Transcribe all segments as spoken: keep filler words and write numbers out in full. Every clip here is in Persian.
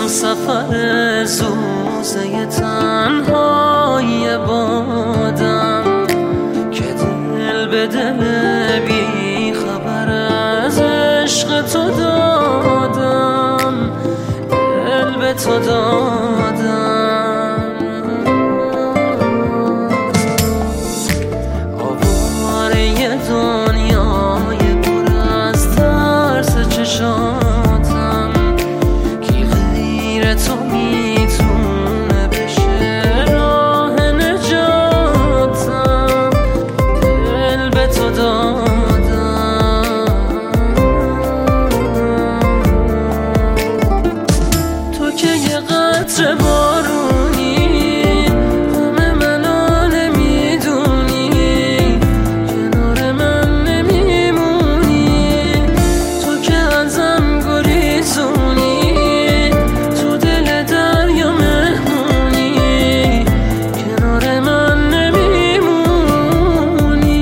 سفر زوزه تنهای بادم که دل به دل بی خبر از عشق تو دادم، دل به تو دادم. آواره دنیای پر از ترس چشاتم، کی غیر تو میتونه بشه راه نجاتم، دل به تو دادم. تو که یه قطره بارونی، همه منو نمیدونی، کنار من نمیمونی. تو که ازم گریزونی، تو دل دریا مهمونی، کنار من نمیمونی.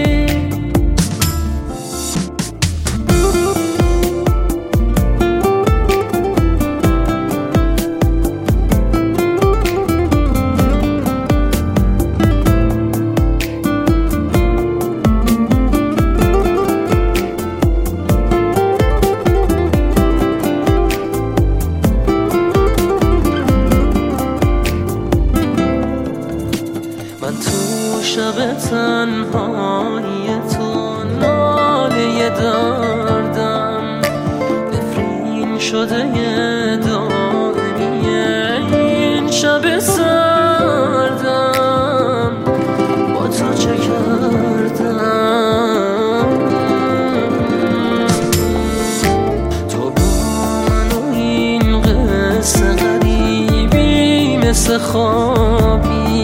من تو شب تنهایی تو ناله دردم، نفرین شده یه دائمی این شب سردم. با تو چه کردم؟ تو با من و این قصه غریبی مثل خوابی،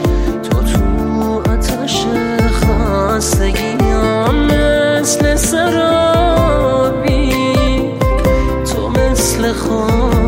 خستگیام مثل سرابی، تو مثل خواب